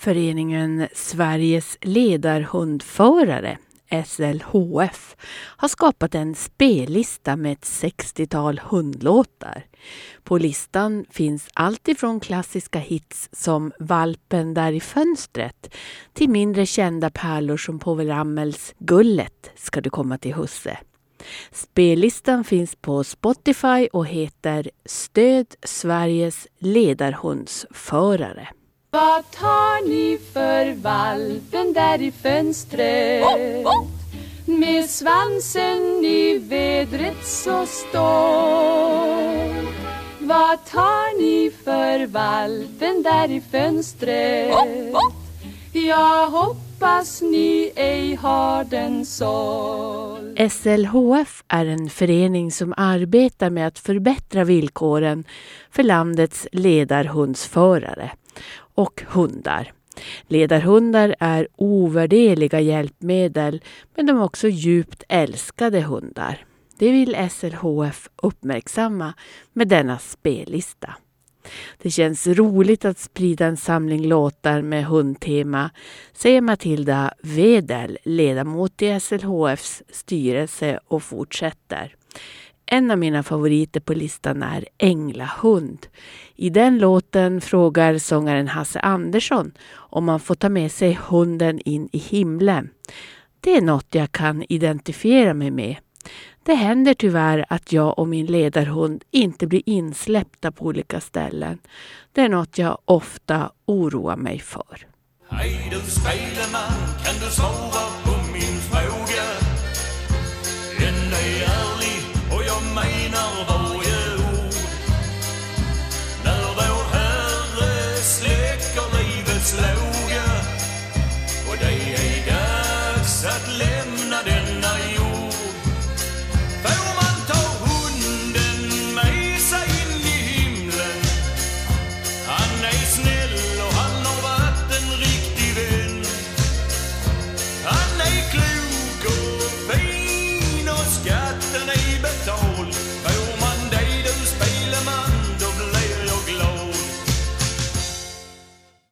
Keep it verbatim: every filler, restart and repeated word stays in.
Föreningen Sveriges ledarhundförare, S L H F, har skapat en spellista med ett sextiotal hundlåtar. På listan finns allt ifrån klassiska hits som Valpen där i fönstret till mindre kända pärlor som Povel Ramels Gullet ska du komma till husse. Spellistan finns på Spotify och heter Stöd Sveriges ledarhundsförare. Vad tar ni för valpen där i fönstret? Oh, oh. Med svansen i vädret så står. Vad tar ni för valpen där i fönstret? Oh, oh. Jag hoppas ni ej har den såld. S L H F är en förening som arbetar med att förbättra villkoren för landets ledarhundsförare och hundar. Ledarhundar är ovärderliga hjälpmedel, men de är också djupt älskade hundar. Det vill S L H F uppmärksamma med denna spellista. Det känns roligt att sprida en samling låtar med hundtema, säger Matilda Wedel, ledamot i S L H F:s styrelse, och fortsätter. En av mina favoriter på listan är Änglahund. I den låten frågar sångaren Hasse Andersson om man får ta med sig hunden in i himlen. Det är något jag kan identifiera mig med. Det händer tyvärr att jag och min ledarhund inte blir insläppta på olika ställen. Det är något jag ofta oroar mig för. Hej du Spejleman, kan du sova